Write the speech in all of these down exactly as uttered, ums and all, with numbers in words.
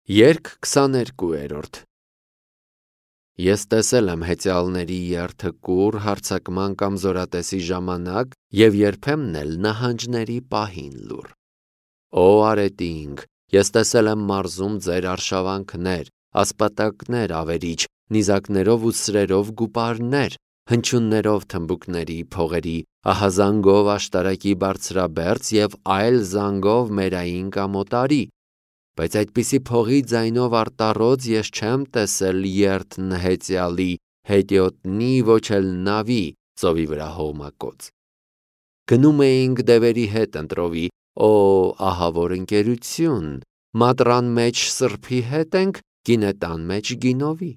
Երգ քսաներկուերորդ Ես տեսել եմ հեծյալների երթը կուռ հարձակման կամ զորատեսի ժամանակ և երբեմն էլ նահանջների պահին լուռ։ Օ արետինք, ես տեսել եմ մարզում ձեր արշավանքներ, ասպատակներ ավերիչ, նիզակներով ու սրերով գուպարներ, հնչյուններով թմբուկների, փողերի, ահազանգով աշտարակի բարձրաբերձ և այլ զանգով մերային կամ օտարի, բայց այդպիսի փողի ձայնով արտառոց ես չեմ տեսել երթն հեծյալի, հետիոտնի, ոչ էլ նավի, ծովի վրա հողմակոծ։ Գնում էինք դևերի հետ ընտրովի, օ ահավոր ընկերություն, մատրան մեջ սրբի հետ ենք, գինետան մեջ գինովի։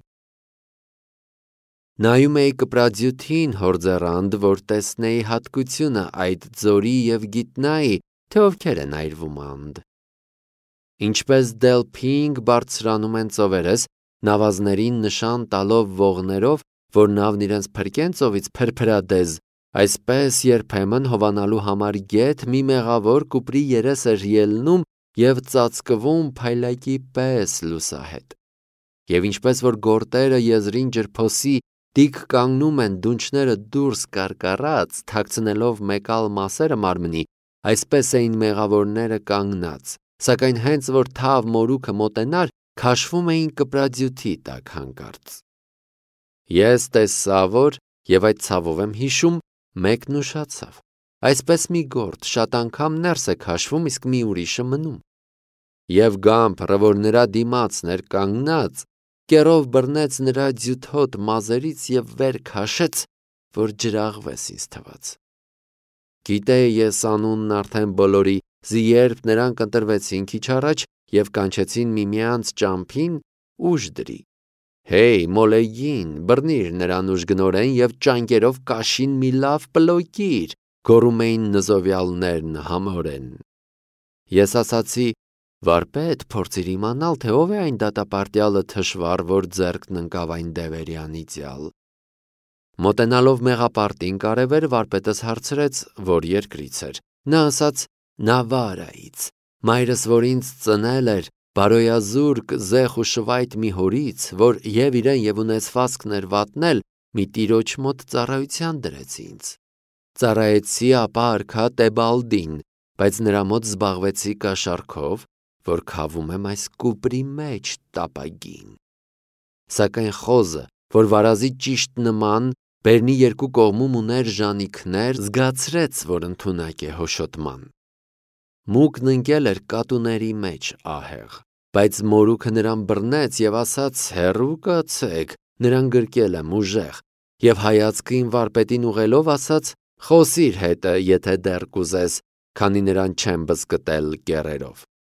Նայում էի կպրաձյութին հորձեռանդ, որ տեսնեի հատկությունը այդ ձորի և գիտնայի, թե ովքեր են այրվում անդ։ Ինչպես դելփինգ բարձրանում են ծովերես, նավազներին նշան տալով ողներով, որ նավն իրենց փրկեն ծովից փրփրադեզ, այսպես երբեմն հովանալու համար գեթ մի մեղավոր կուպրի երես էր ելնում և ծածկվում փայլակի պես լուսահետ։ Եվ ինչպես որ գորտերը եզրին ջրփոսի տիք կանգնում են դունչները դուրս կարկառած, թաքցնելով մեկալ մասերը մարմնի, այսպես էին մեղավորները կանգնած, սակայն հենց որ թավ մորուքը մոտենար, քաշվում էին կպրաձյութի տակ հանկարծ։ Ես տեսա, որ, և այդ ցավով եմ հիշում, մեկն ուշացավ, այսպես մի գորտ շատ անգամ ներս է քաշվում, իսկ մի ուրիշը մնում։ Եվ գամփը, որ նրա դիմացն էր կանգնած, կեռով բռնեց նրա ձյութոտ մազերից և վեր քաշեց, որ ջրաղվես ինձ թվաց։ Գիտեի ես անունն արդեն բոլորի, զի երբ նրանք ընտրվեցին քիչ առաջ և կանչեցին միմյանց ճամփին, ուժ դրի։ Հեյ, մոլեգին, բռնիր նրան ուժգնորեն և ճանկերով կաշին մի լավ պլոկիր, գոռում էին նզովյալներն համորեն։ Ես ասացի. վարպետ, փորձիր իմանալ, թե ով է այն դատապարտյալը թշվառ, որ ձեռքն ընկավ այն դևերի անիծյալ։ Մոտենալով մեղապարտին կարևեր, վարպետս հարցրեց, որ երկրից էր։ Նա ասաց. Նավարայից, մայրս, որ ինձ ծնել էր, բարոյազուրկ, զեխ ու շվայտ մի հորից, որ և իրեն և ունեցվածքն էր վատնել, մի տիրոջ մոտ ծառայության դրեց ինձ։ Ծառայեցի ապա արքա Տեբալդին, բայց նրա մոտ զբաղվեցի կաշառքով, որ քավում եմ այս կուպրի մեջ տապագին։ Սակայն խոզը, որ վարազի ճիշտ նման, բերնի երկու կողմում ուներ ժանիքներ, զգացրեց, որ ընդունակ է հոշոտման։ Մուկն ընկել էր կատուների մեջ ահեղ, բայց մորուքը նրան բռնեց և ասաց. հեռու կացեք, նրան գրկել եմ ուժեղ, և հայացքին վարպետին ուղղելով ասաց. խոսիր հետը, եթե դեռ կուզես, քանի նրան չեմ բզկտել կեռերով։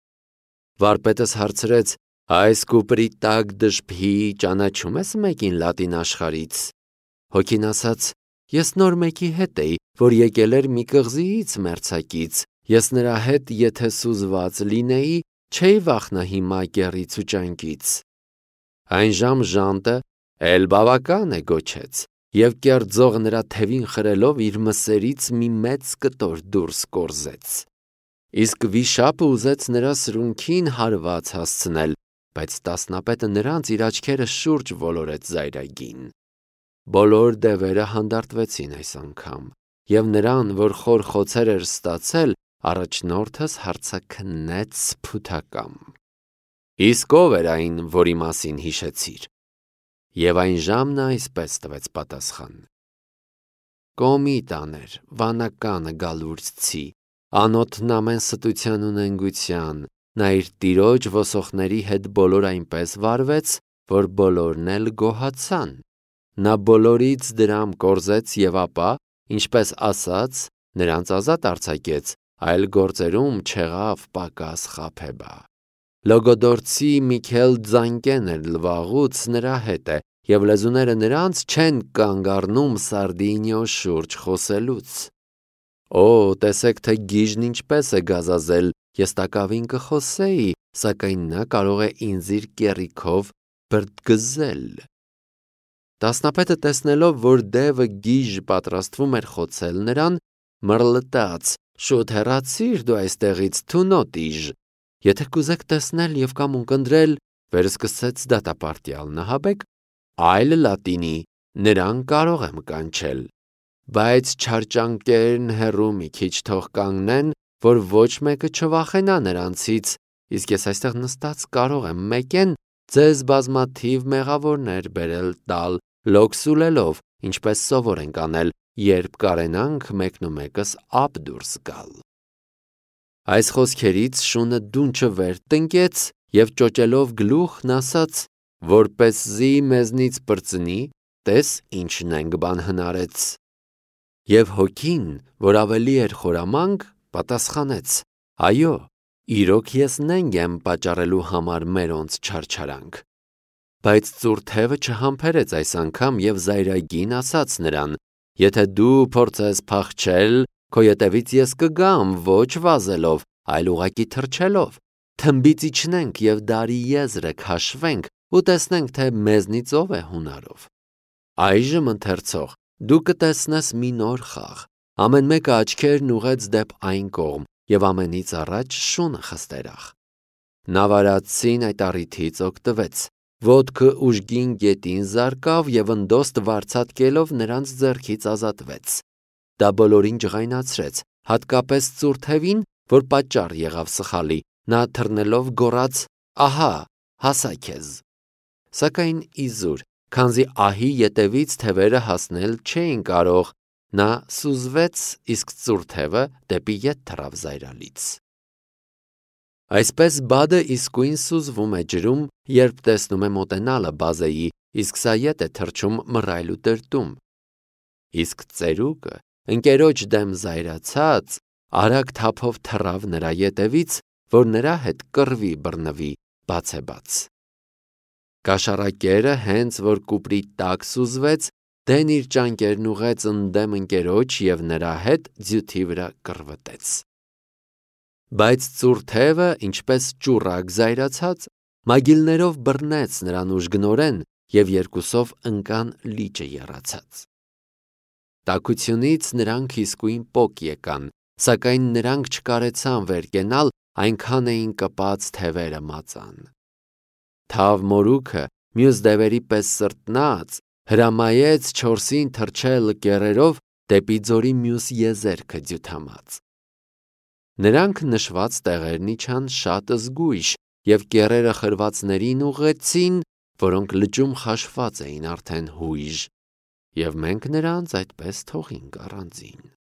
Վարպետս հարցրեց. այս կուպրի տակ դժբի ճանաչում ես մեկին լատին աշխարհից։ Հոգին ասաց. ես նոր մեկի հետ էի, որ եկել էր մի կղզիից մերձակից, ես նրա հետ եթե սուզված լինեի, չէի վախնա հիմա կեռից ու ճանկից։ Այն ժամ ժանտը էլ բավական է գոչեց, և կեռձողը նրա թևին խրելով իր մսերից մի մեծ կտոր դուրս կորզեց։ Իսկ վիշապը ուզեց նրա սրունքին հարված հասցնել, բայց տասնապետը նրանց իր աչքերը շուրջ ոլորեց զայրագին։ Բոլոր դևերը հանդարտվեցին այս անգամ, և նրան, որ խոր խոցեր էր ստացել, առաջնորդս հարցաքննեց սփութակամ։ Իսկ ով էր այն, որի մասին հիշեցիր։ Եվ այն ժամ նա այսպես տվեց պատասխան. Կոմիտան էր, վանականը գալուրցի, անոթն ամեն ստության ու նենգության, նա իր տիրոջ ոսոխների հետ բոլոր այնպես վարվեց, որ բոլորն էլ գոհացան։ Նա բոլորից դրամ կորզեց և ապա, ինչպես ասաց, նրանց ազատ արձակեց, այլ գործերում չեղավ պակաս խաբեբա։ Լոգոդորցի Միքել Ձանկեն էր լվաղուց նրա հետ է, և լեզուները նրանց չեն կանգ առնում Սարդինիո շուրջ խոսելուց։ Օ, տեսեք, թե գիժն ինչպես է գազազել, ես տակավին կխոսեի, սակայն նա կարող է ինձ իր կեռիքով բրդգզել։ Տասնապետը տեսնելով, որ դևը գիժ պատրաստվում էր խոցել նրան, մռլտաց. շուտ հեռացիր դու այստեղից, թունոտ իժ, Եթե կուզեք տեսնել եւ կամ ունկնդրել, վերսկսեց դատապարտյալ Նահաբեկ, այլ լատինի, նրան կարող եմ կանչել, բայց չարճանկերն հեռու մի քիչ թող կանգնեն, որ ոչ մեկը չվախենա նրանցից, իսկ ես այստեղ նստած կարող եմ մեկեն ձեզ բազմաթիվ մեղավորներ բերել տալ, լոքսուլելով, ինչպես սովոր ենք անել, երբ կարենանք մեկնումեկս ափ դուրս գալ։ Այս խոսքերից շունը դունչը վեր տնկեց եւ ճոճելով գլուխն ասաց, որպեսզի մեզնից պրծնի, տես ինչն ենք բան հնարեց։ Եվ հոգին, որ ավելի էր խորամանկ, պատասխանեց. այո, իրոք ես նենգ եմ պատճառելու համար մերոնց չարչարանք։ Բայց ծուռ թևը չհամբերեց այս անգամ եւ զայրագին ասաց նրան. եթե դու փորձես փախչել, քո ետևից ես կգամ ոչ վազելով, այլ ուղակի թռչելով, թմբից իջնենք եւ դարի եզրը քաշվենք ու տեսնենք, թե մեզնից ով է հունարով։ Այժմ ընթերցող դու կտեսնես մի նոր խաղ, ամեն մեկը աչքերն ուղեց դեպ այն կողմ եւ ամենից առաջ շունը խստերախ։ Նավարացին այդ առիթից օգտվեց, ոտքը ուժգին գետին զարկավ եւ ընդոստ վարձատկելով նրանց ձեռքից ազատվեց։ Դա բոլորին ջղայնացրեց, հատկապես ծուռ թևին, որ պատճառ եղավ սխալի, նա թռնելով գոռաց. ահա, հասա քեզ։ Սակայն իզուր, քանզի ահի ետևից թևերը հասնել չէին կարող, նա սուզվեց, իսկ ծուռ թևը դեպի ետ թռավ զայրալից։ Այսպես բադը իսկույն սուզվում է ջրում, երբ տեսնում է մոտենալը բազեի, իսկ սա ետ է թռչում մռայլ ու տրտում։ Իսկ ծերուկը, ընկերոջ դեմ զայրացած, արագ թափով թռավ նրա ետևից, որ նրա հետ կռվի բռնվի բացեբաց։ Կաշառակերը հենց որ կուպրի տակ սուզվեց, դեն իր ճանկերն ուղեց ընդդեմ ընկերոջ եւ նրա հետ ձյութի վրա կռվտեց։ Բայց ծուռ թևը, ինչպես ճուռակ զայրացած, մագիլներով բռնեց նրան ուժգնորեն եւ երկուսով ընկան լիճը եռացած։ Տաքությունից նրանք իսկույն պոկ եկան, սակայն նրանք չկարեցան վեր կենալ, այնքան էին կպած թևերը մածան։ Թավ մորուքը, մյուս դևերի պես սրտնած, հրամայեց չորսին թռչել կեռերով դեպի ձորի մյուս եզերքը ձյութամած։ Նրանք նշված տեղերն իջան շատ զգույշ եւ կեռերը խրվածներին ուղղեցին, որոնք լճում խաշված էին արդեն հույժ, եւ մենք նրանց այդպես թողինք առանձին։